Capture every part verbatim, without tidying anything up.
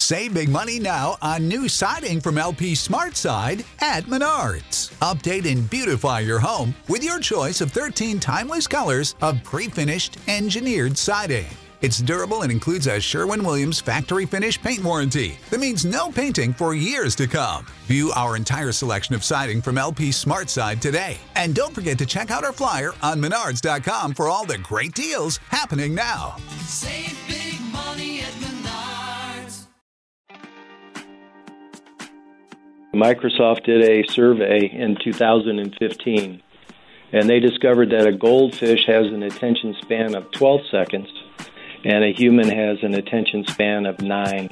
Save big money now on new siding from L P SmartSide at Menards. Update and beautify your home with your choice of thirteen timeless colors of pre-finished engineered siding. It's durable and includes a Sherwin-Williams factory finish paint warranty that means no painting for years to come. View our entire selection of siding from L P SmartSide today. And don't forget to check out our flyer on menards dot com for all the great deals happening now. Save big money at Menards. Microsoft did a survey in two thousand fifteen, and they discovered that a goldfish has an attention span of twelve seconds, and a human has an attention span of nine.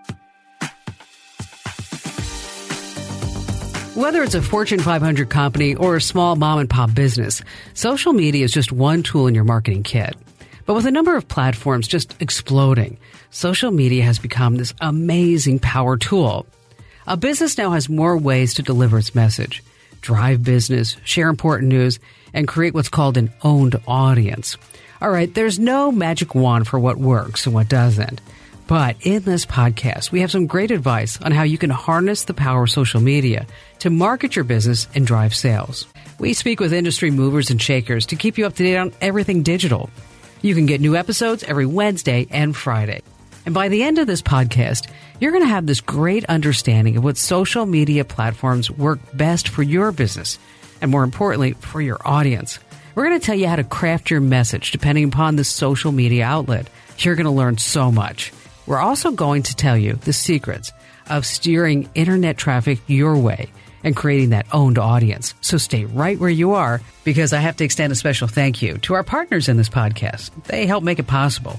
Whether it's a Fortune five hundred company or a small mom-and-pop business, social media is just one tool in your marketing kit. But with a number of platforms just exploding, social media has become this amazing power tool. A business now has more ways to deliver its message, drive business, share important news, and create what's called an owned audience. All right, there's no magic wand for what works and what doesn't. But in this podcast, we have some great advice on how you can harness the power of social media to market your business and drive sales. We speak with industry movers and shakers to keep you up to date on everything digital. You can get new episodes every Wednesday and Friday. And by the end of this podcast, you're going to have this great understanding of what social media platforms work best for your business, and more importantly, for your audience. We're going to tell you how to craft your message depending upon the social media outlet. You're going to learn so much. We're also going to tell you the secrets of steering internet traffic your way and creating that owned audience. So stay right where you are, because I have to extend a special thank you to our partners in this podcast. They help make it possible.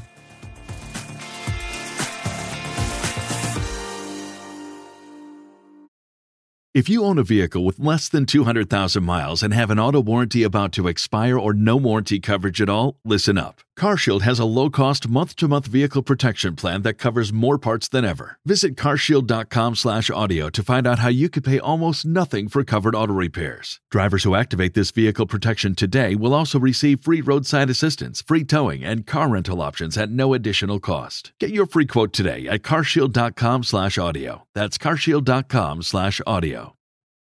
If you own a vehicle with less than two hundred thousand miles and have an auto warranty about to expire or no warranty coverage at all, listen up. CarShield has a low-cost month-to-month vehicle protection plan that covers more parts than ever. Visit carshield.com slash audio to find out how you could pay almost nothing for covered auto repairs. Drivers who activate this vehicle protection today will also receive free roadside assistance, free towing, and car rental options at no additional cost. Get your free quote today at carshield.com slash audio. That's carshield.com slash audio.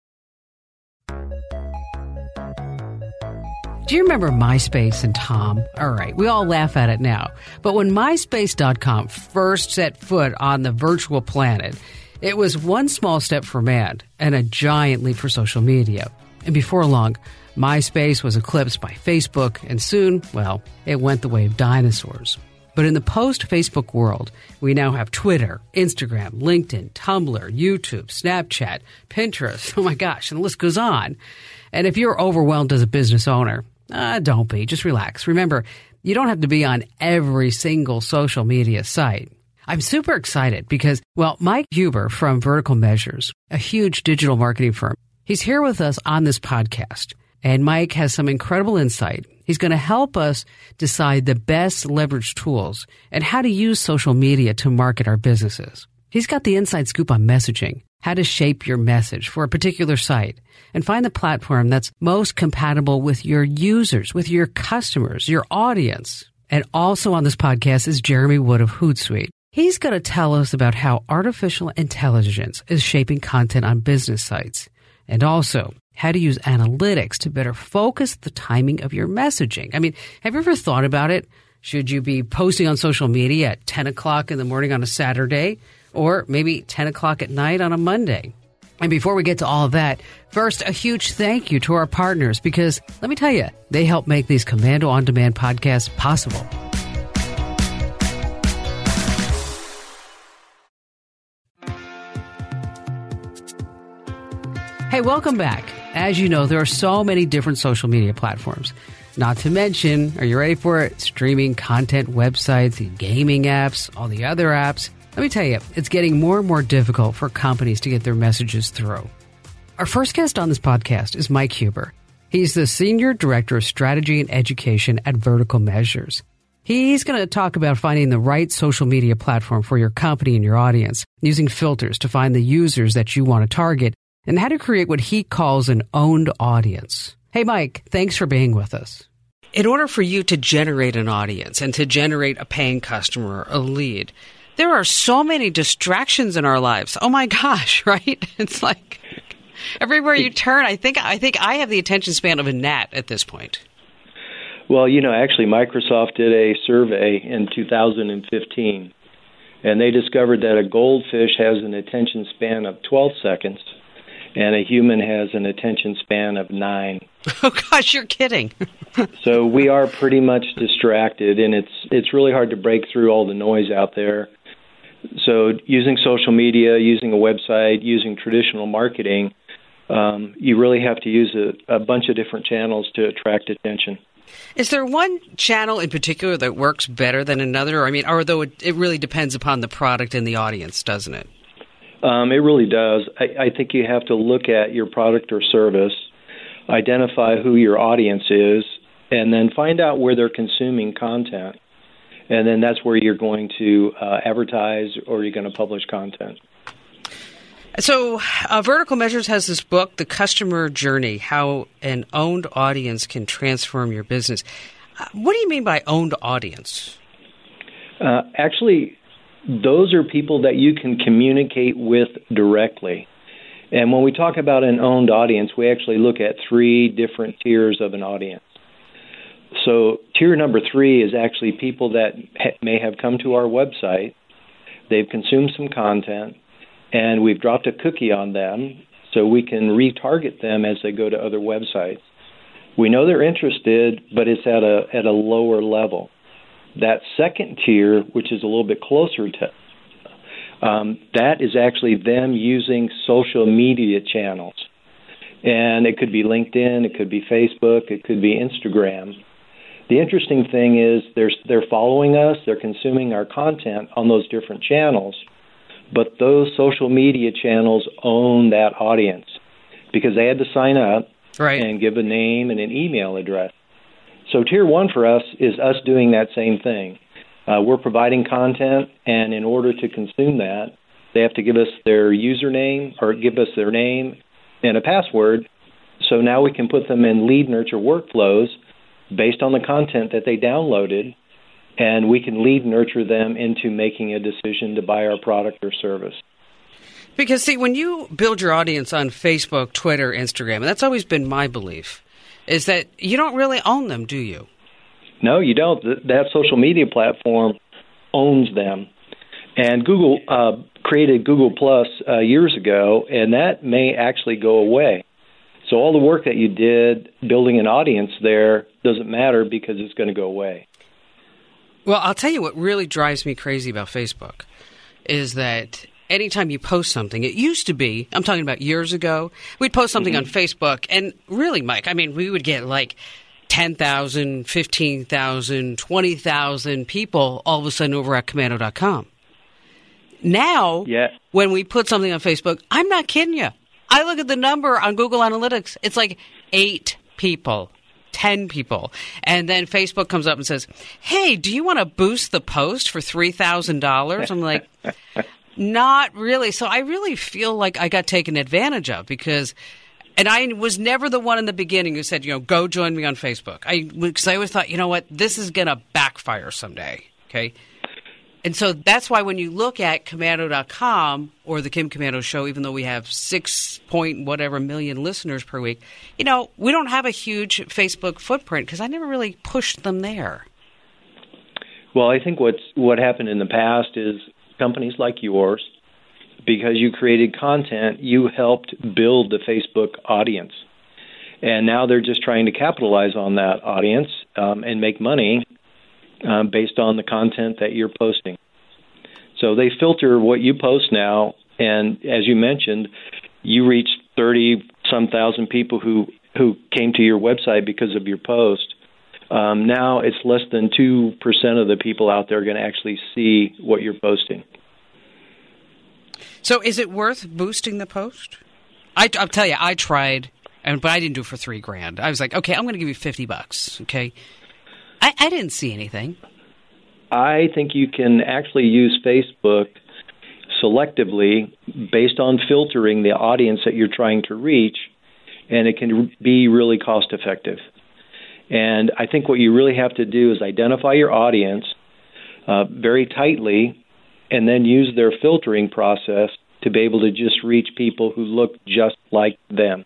Do you remember MySpace and Tom? All right, we all laugh at it now. But when MySpace dot com first set foot on the virtual planet, it was one small step for man and a giant leap for social media. And before long, MySpace was eclipsed by Facebook, and soon, well, it went the way of dinosaurs. But in the post-Facebook world, we now have Twitter, Instagram, LinkedIn, Tumblr, YouTube, Snapchat, Pinterest. Oh my gosh, and the list goes on. And if you're overwhelmed as a business owner, Uh, don't be. Just relax. Remember, you don't have to be on every single social media site. I'm super excited because, well, Mike Huber from Vertical Measures, a huge digital marketing firm, he's here with us on this podcast. And Mike has some incredible insight. He's going to help us decide the best leverage tools and how to use social media to market our businesses. He's got the inside scoop on messaging, how to shape your message for a particular site, and find the platform that's most compatible with your users, with your customers, your audience. And also on this podcast is Jeremy Wood of Hootsuite. He's going to tell us about how artificial intelligence is shaping content on business sites, and also how to use analytics to better focus the timing of your messaging. I mean, have you ever thought about it? Should you be posting on social media at ten o'clock in the morning on a Saturday, or maybe ten o'clock at night on a Monday? And before we get to all of that, first, a huge thank you to our partners, because let me tell you, they help make these Komando On Demand podcasts possible. Hey, welcome back. As you know, there are so many different social media platforms. Not to mention, are you ready for it? Streaming content websites, gaming apps, all the other apps. Let me tell you, it's getting more and more difficult for companies to get their messages through. Our first guest on this podcast is Mike Huber. He's the Senior Director of Strategy and Education at Vertical Measures. He's going to talk about finding the right social media platform for your company and your audience, using filters to find the users that you want to target, and how to create what he calls an owned audience. Hey, Mike, thanks for being with us. In order for you to generate an audience and to generate a paying customer, a lead, there are so many distractions in our lives. Oh my gosh, right? It's like everywhere you turn, I think I think I have the attention span of a gnat at this point. Well, you know, actually, Microsoft did a survey in two thousand fifteen, and they discovered that a goldfish has an attention span of twelve seconds, and a human has an attention span of nine. Oh, gosh, you're kidding. So we are pretty much distracted, and it's it's really hard to break through all the noise out there. So using social media, using a website, using traditional marketing, um, you really have to use a, a bunch of different channels to attract attention. Is there one channel in particular that works better than another? I mean, although it, it really depends upon the product and the audience, doesn't it? Um, it really does. I, I think you have to look at your product or service, identify who your audience is, and then find out where they're consuming content. And then that's where you're going to uh, advertise or you're going to publish content. So uh, Vertical Measures has this book, The Customer Journey, How an Owned Audience Can Transform Your Business. Uh, what do you mean by owned audience? Uh, actually, those are people that you can communicate with directly. And when we talk about an owned audience, we actually look at three different tiers of an audience. So tier number three is actually people that ha- may have come to our website, they've consumed some content, and we've dropped a cookie on them so we can retarget them as they go to other websites. We know they're interested, but it's at a at a lower level. That second tier, which is a little bit closer to, um, that is actually them using social media channels. And it could be LinkedIn, it could be Facebook, it could be Instagram. The interesting thing is they're, they're following us, they're consuming our content on those different channels, but those social media channels own that audience because they had to sign up right. and give a name and an email address. So tier one for us is us doing that same thing. Uh, we're providing content, and in order to consume that, they have to give us their username or give us their name and a password. So now we can put them in lead nurture workflows based on the content that they downloaded, and we can lead nurture them into making a decision to buy our product or service. Because, see, when you build your audience on Facebook, Twitter, Instagram, and that's always been my belief, is that you don't really own them, do you? No, you don't. That social media platform owns them. And Google uh, created Google Plus uh, years ago, and that may actually go away. So all the work that you did building an audience there doesn't matter because it's going to go away. Well, I'll tell you what really drives me crazy about Facebook is that anytime you post something, it used to be, I'm talking about years ago, we'd post something mm-hmm. on Facebook, and really, Mike, I mean, we would get like ten thousand, fifteen thousand, twenty thousand people all of a sudden over at commando dot com. Now, yeah. when we put something on Facebook, I'm not kidding you. I look at the number on Google Analytics. It's like eight people, ten people. And then Facebook comes up and says, hey, do you want to boost the post for three thousand dollars? I'm like, not really. So I really feel like I got taken advantage of because, and I was never the one in the beginning who said, you know, go join me on Facebook. I, because I always thought, you know what, this is going to backfire someday. Okay. And so that's why when you look at commando dot com or the Kim Komando Show, even though we have six point whatever million listeners per week, you know, we don't have a huge Facebook footprint because I never really pushed them there. Well, I think what's what happened in the past is companies like yours, because you created content, you helped build the Facebook audience. And now they're just trying to capitalize on that audience um, and make money Um, based on the content that you're posting. So they filter what you post now, and as you mentioned, you reached thirty-some thousand people who, who came to your website because of your post. Um, now it's less than two percent of the people out there are going to actually see what you're posting. So is it worth boosting the post? I, I'll tell you, I tried, and but I didn't do it for three grand. I was like, okay, I'm going to give you fifty bucks, okay? I, I didn't see anything. I think you can actually use Facebook selectively based on filtering the audience that you're trying to reach, and it can be really cost effective. And I think what you really have to do is identify your audience uh, very tightly and then use their filtering process to be able to just reach people who look just like them.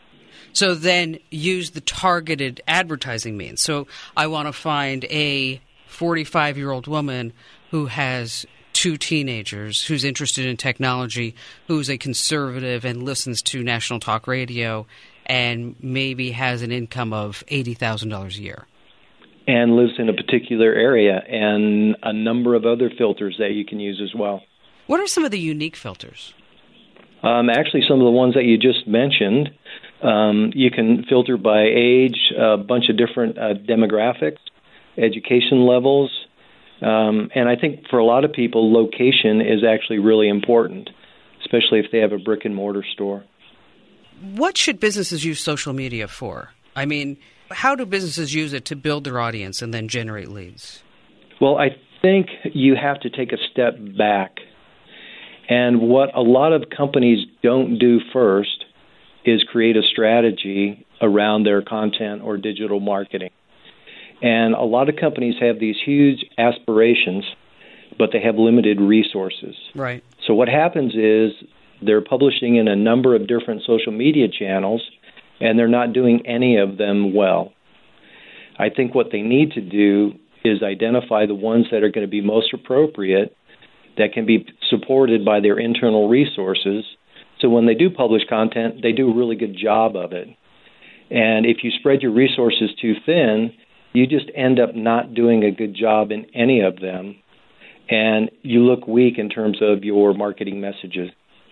So then use the targeted advertising means. So I want to find a forty-five-year-old woman who has two teenagers, who's interested in technology, who's a conservative and listens to national talk radio, and maybe has an income of eighty thousand dollars a year. And lives in a particular area, and a number of other filters that you can use as well. What are some of the unique filters? Um, actually, some of the ones that you just mentioned. Um, you can filter by age, a bunch of different uh, demographics, education levels, um, and I think for a lot of people, location is actually really important, especially if they have a brick-and-mortar store. What should businesses use social media for? I mean, how do businesses use it to build their audience and then generate leads? Well, I think you have to take a step back. And what a lot of companies don't do first is create a strategy around their content or digital marketing. And a lot of companies have these huge aspirations, but they have limited resources. Right. So what happens is they're publishing in a number of different social media channels, and they're not doing any of them well. I think what they need to do is identify the ones that are going to be most appropriate, that can be supported by their internal resources. So when they do publish content, they do a really good job of it. And if you spread your resources too thin, you just end up not doing a good job in any of them, and you look weak in terms of your marketing messages.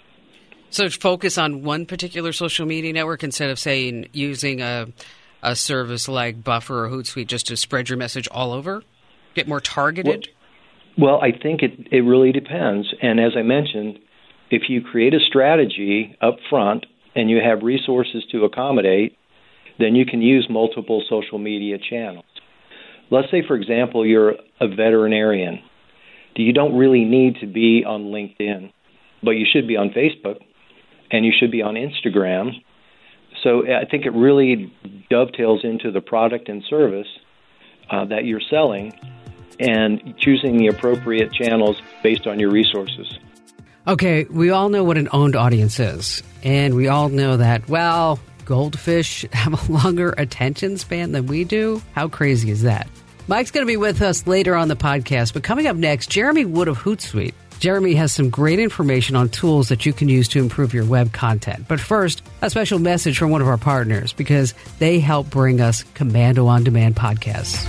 So focus on one particular social media network instead of, saying, using a a service like Buffer or Hootsuite just to spread your message all over? Get more targeted? Well, well I think it, it really depends. And as I mentioned, if you create a strategy up front and you have resources to accommodate, then you can use multiple social media channels. Let's say, for example, you're a veterinarian. You don't really need to be on LinkedIn, but you should be on Facebook, and you should be on Instagram. So I think it really dovetails into the product and service uh, that you're selling, and choosing the appropriate channels based on your resources. Okay, we all know what an owned audience is, and we all know that, well, goldfish have a longer attention span than we do. How crazy is that? Mike's going to be with us later on the podcast, but coming up next, Jeremy Wood of Hootsuite. Jeremy has some great information on tools that you can use to improve your web content. But first, a special message from one of our partners, because they help bring us Commando On Demand podcasts.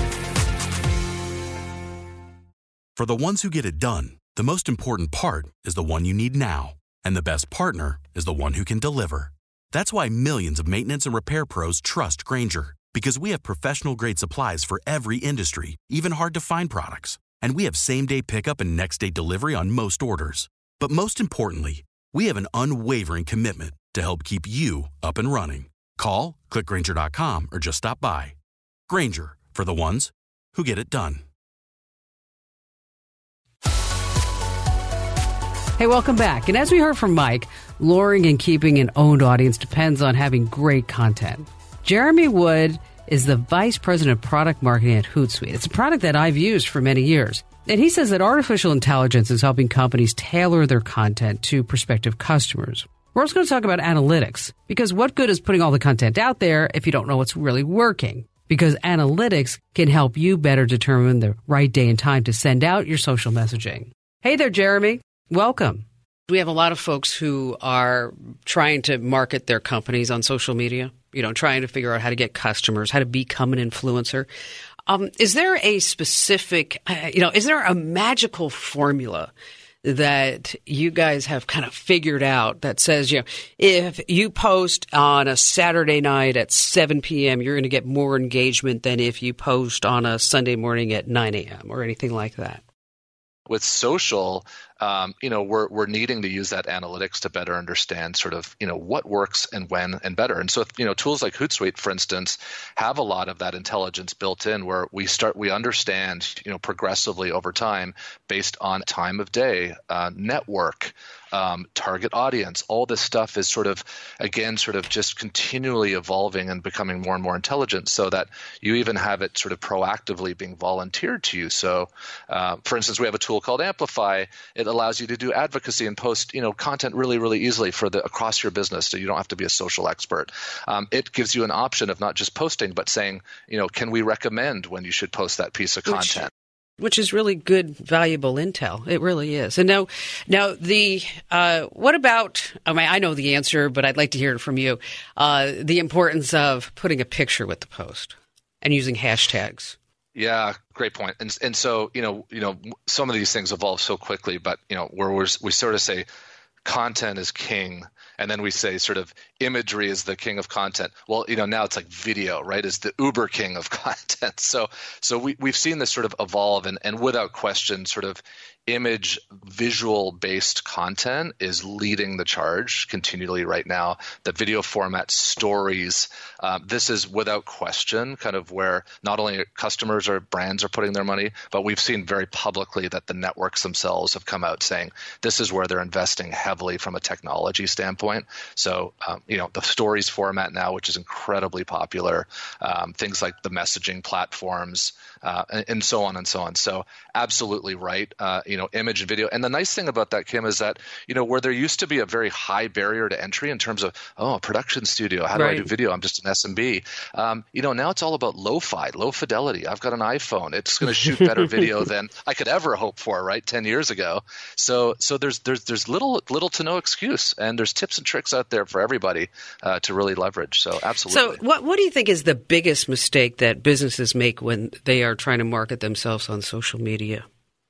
For the ones who get it done, the most important part is the one you need now. And the best partner is the one who can deliver. That's why millions of maintenance and repair pros trust Grainger, because we have professional-grade supplies for every industry, even hard-to-find products. And we have same-day pickup and next-day delivery on most orders. But most importantly, we have an unwavering commitment to help keep you up and running. Call, click Grainger dot com, or just stop by. Grainger, for the ones who get it done. Hey, welcome back. And as we heard from Mike, luring and keeping an owned audience depends on having great content. Jeremy Wood is the Vice President of Product Marketing at Hootsuite. It's a product that I've used for many years. And he says that artificial intelligence is helping companies tailor their content to prospective customers. We're also going to talk about analytics, because what good is putting all the content out there if you don't know what's really working? Because analytics can help you better determine the right day and time to send out your social messaging. Hey there, Jeremy. Welcome. We have a lot of folks who are trying to market their companies on social media, you know, trying to figure out how to get customers, how to become an influencer. Um, is there a specific, uh, you know, is there a magical formula that you guys have kind of figured out that says, you know, if you post on a Saturday night at seven p.m., you're going to get more engagement than if you post on a Sunday morning at nine a.m. or anything like that? With social, um, you know, we're we're needing to use that analytics to better understand sort of, you know, what works and when and better. And so, you know, tools like Hootsuite, for instance, have a lot of that intelligence built in, where we start we understand, you know, progressively over time based on time of day, uh, network, Um, target audience. All this stuff is sort of, again, sort of just continually evolving and becoming more and more intelligent, so that you even have it sort of proactively being volunteered to you. So, uh, for instance, we have a tool called Amplify. It allows you to do advocacy and post, you know, content really, really easily for the across your business, so you don't have to be a social expert. Um, it gives you an option of not just posting, but saying, you know, can we recommend when you should post that piece of content? Which- Which is really good, valuable intel. It really is. And now, now the uh, what about? I mean, I know the answer, but I'd like to hear it from you. Uh, the importance of putting a picture with the post and using hashtags. Yeah, great point. And and so you know you know some of these things evolve so quickly, but you know where we're, we sort of say content is king. And then we say sort of imagery is the king of content. Well, you know, now it's like video, right, is the uber king of content. So so we, we've seen this sort of evolve, and, and without question, sort of image visual-based content is leading the charge continually right now. The video format, stories, um, this is without question kind of where not only customers or brands are putting their money, but we've seen very publicly that the networks themselves have come out saying this is where they're investing heavily from a technology standpoint. So, um, you know, the stories format now, which is incredibly popular, um, things like the messaging platforms, uh, and, and so on and so on. So absolutely right. Uh, you know, image and video. And the nice thing about that, Kim, is that, you know, where there used to be a very high barrier to entry in terms of, oh, a production studio, how do Right. I do video? I'm just an S M B. Um, you know, now it's all about lo-fi, low fidelity. I've got an iPhone. It's going to shoot better video than I could ever hope for, right, ten years ago. So so there's there's there's little little to no excuse, and there's tips and tricks out there for everybody uh, to really leverage. So absolutely. So what what do you think is the biggest mistake that businesses make when they are trying to market themselves on social media?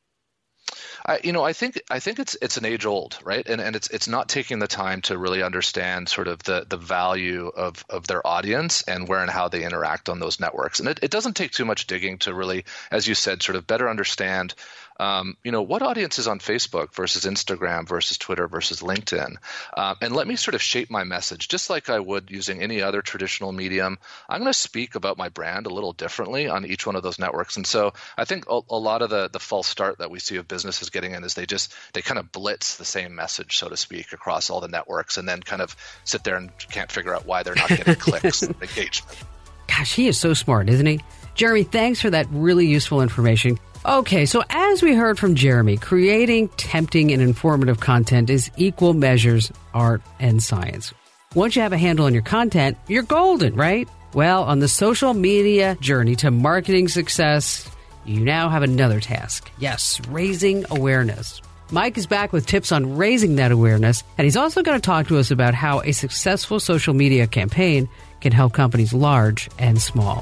I, you know, I think I think it's it's an age old, right? And and it's it's not taking the time to really understand sort of the the value of of their audience and where and how they interact on those networks. And it, it doesn't take too much digging to really, as you said, sort of better understand Um, you know, what audience is on Facebook versus Instagram versus Twitter versus LinkedIn? Um, and let me sort of shape my message just like I would using any other traditional medium. I'm going to speak about my brand a little differently on each one of those networks. And so I think a, a lot of the, the false start that we see of businesses getting in is they just, they kind of blitz the same message, so to speak, across all the networks, and then kind of sit there and can't figure out why they're not getting clicks and engagement. Gosh, he is so smart, isn't he? Jeremy, thanks for that really useful information. Okay, so as we heard from Jeremy, creating tempting and informative content is equal measures art and science. Once you have a handle on your content, you're golden, right? Well, on the social media journey to marketing success, you now have another task. Yes, raising awareness. Mike is back with tips on raising that awareness, and he's also going to talk to us about how a successful social media campaign can help companies large and small.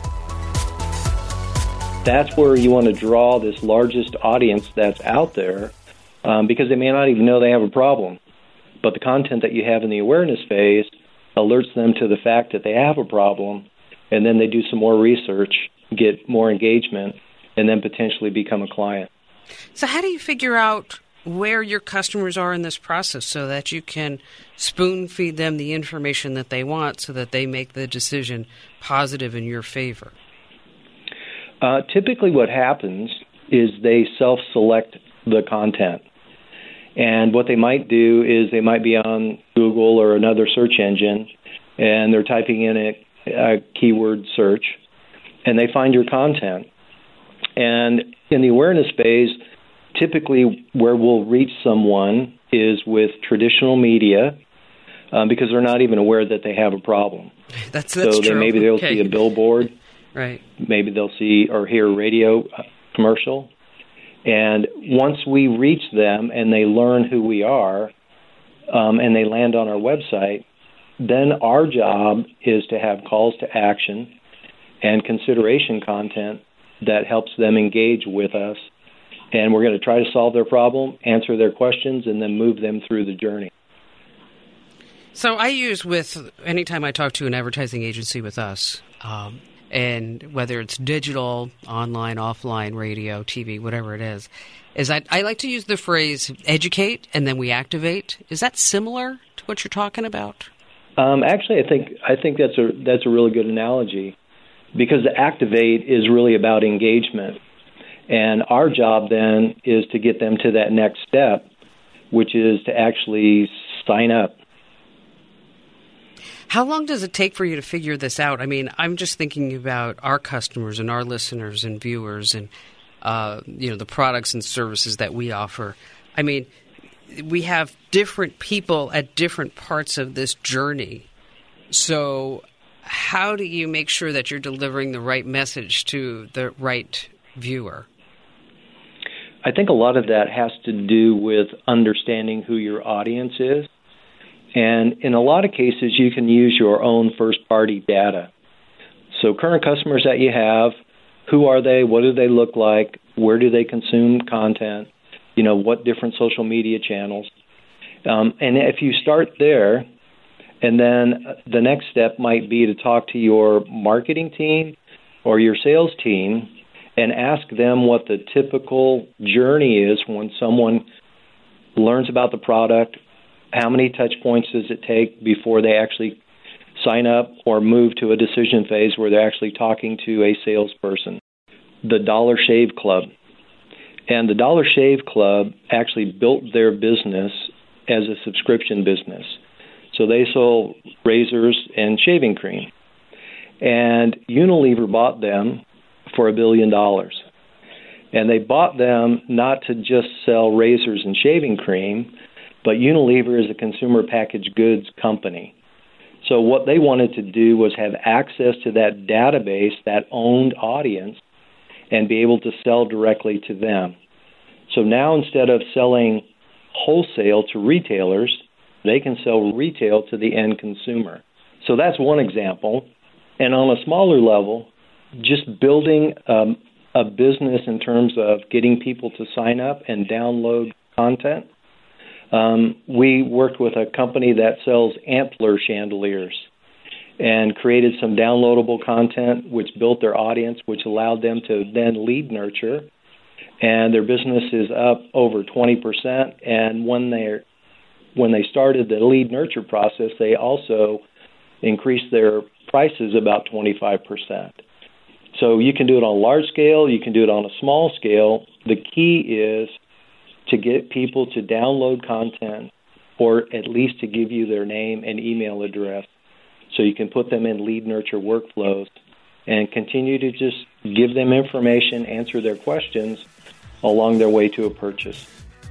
That's where you want to draw this largest audience that's out there, um, because they may not even know they have a problem. But the content that you have in the awareness phase alerts them to the fact that they have a problem, and then they do some more research, get more engagement, and then potentially become a client. So how do you figure out where your customers are in this process so that you can spoon feed them the information that they want so that they make the decision positive in your favor? Uh, typically what happens is they self-select the content. And what they might do is they might be on Google or another search engine, and they're typing in a, a keyword search, and they find your content. And in the awareness phase, typically where we'll reach someone is with traditional media, um, because they're not even aware that they have a problem. That's, that's so true. They, maybe they'll okay. see a billboard. Right. Maybe they'll see or hear a radio commercial. And once we reach them and they learn who we are, um, and they land on our website, then our job is to have calls to action and consideration content that helps them engage with us. And we're going to try to solve their problem, answer their questions, and then move them through the journey. So I use with, anytime I talk to an advertising agency with us, um, and whether it's digital, online, offline, radio, T V, whatever it is, is I, I like to use the phrase educate and then we activate. Is that similar to what you're talking about? Um, actually, I think I think that's a that's a really good analogy, because the activate is really about engagement, and our job then is to get them to that next step, which is to actually sign up. How long does it take for you to figure this out? I mean, I'm just thinking about our customers and our listeners and viewers and uh, you know the products and services that we offer. I mean, we have different people at different parts of this journey. So how do you make sure that you're delivering the right message to the right viewer? I think a lot of that has to do with understanding who your audience is. And in a lot of cases, you can use your own first-party data. So current customers that you have, who are they? What do they look like? Where do they consume content? You know, what different social media channels? Um, and if you start there, and then the next step might be to talk to your marketing team or your sales team and ask them what the typical journey is when someone learns about the product. How many touch points does it take before they actually sign up or move to a decision phase where they're actually talking to a salesperson? The Dollar Shave Club. And the Dollar Shave Club actually built their business as a subscription business. So they sold razors and shaving cream. And Unilever bought them for a billion dollars. And they bought them not to just sell razors and shaving cream, but Unilever is a consumer packaged goods company. So what they wanted to do was have access to that database, that owned audience, and be able to sell directly to them. So now instead of selling wholesale to retailers, they can sell retail to the end consumer. So that's one example. And on a smaller level, just building um, a business in terms of getting people to sign up and download content. Um, we worked with a company that sells antler chandeliers and created some downloadable content which built their audience, which allowed them to then lead nurture. And their business is up over twenty percent. And when they when they started the lead nurture process, they also increased their prices about twenty-five percent. So you can do it on a large scale. You can do it on a small scale. The key is to get people to download content, or at least to give you their name and email address so you can put them in lead nurture workflows and continue to just give them information, answer their questions along their way to a purchase.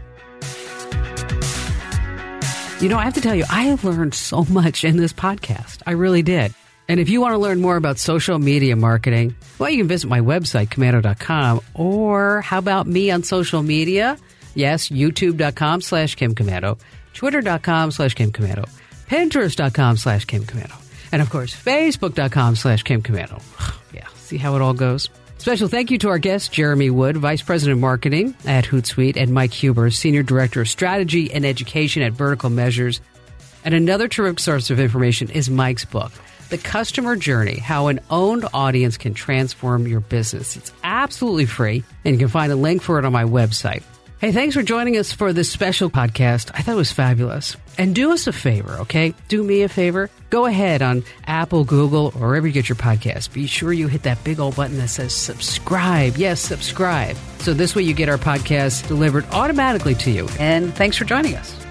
You know, I have to tell you, I have learned so much in this podcast. I really did. And if you want to learn more about social media marketing, well, you can visit my website, komando dot com, or how about me on social media? Yes, youtube.com slash Kim Komando, twitter.com slash Kim Komando, pinterest.com slash Kim Komando, and of course, facebook.com slash Kim Komando. Yeah, see how it all goes? Special thank you to our guest, Jeremy Wood, Vice President of Marketing at Hootsuite, and Mike Huber, Senior Director of Strategy and Education at Vertical Measures. And another terrific source of information is Mike's book, The Customer Journey, How an Owned Audience Can Transform Your Business. It's absolutely free, and you can find a link for it on my website. Hey, thanks for joining us for this special podcast. I thought it was fabulous. And do us a favor, okay? Do me a favor. Go ahead on Apple, Google, or wherever you get your podcasts. Be sure you hit that big old button that says subscribe. Yes, subscribe. So this way you get our podcast delivered automatically to you. And thanks for joining us.